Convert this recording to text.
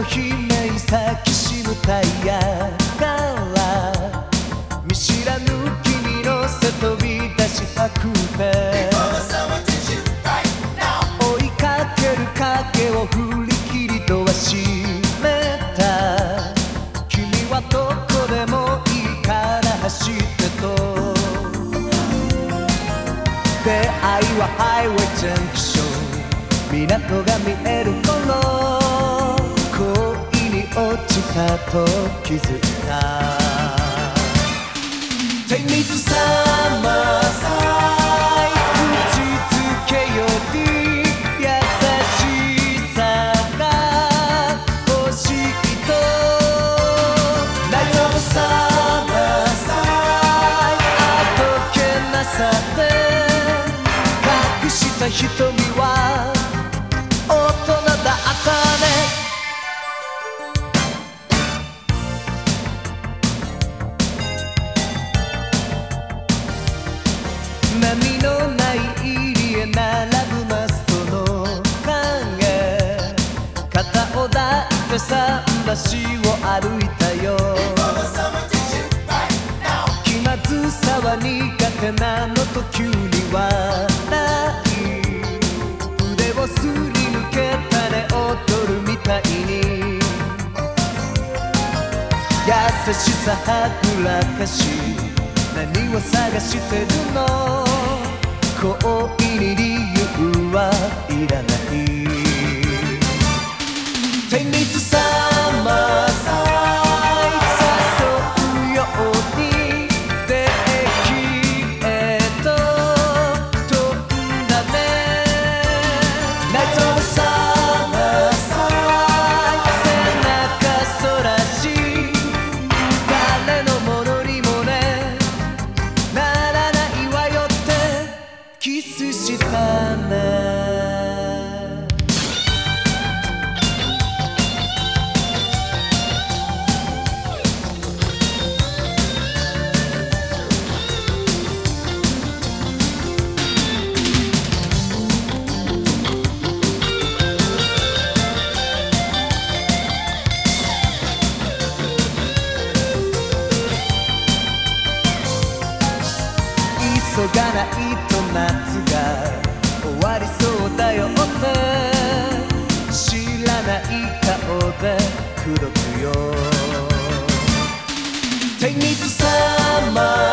姫に咲きしむタイヤから見知らぬ君の背飛び出し白ペ追いかける影を振り切りドア閉めた君はどこでもいいから走ってと出会いはハイウェイジャンクション港が見える頃恋に落ちたと気づいた Take me to summer side 打ちつけより優しさが欲しいと Night of summer side あどけなさで隠した瞳は大人だったね波のない入りへ並ぶマストの影肩を抱いて桟橋を歩いたよ気まずさは苦手なのと急に笑い腕をすり抜けたね踊るみたいに優しさはぐらかし何を探してるの恋に理由はいらない Take me to summer side 誘うようにできへと飛んだね Night of summer side 背中そらし誰のものにもねならないわよってキスしたね急がないと夏が終わりそうだよって知らない顔で口説くよ Take me to summer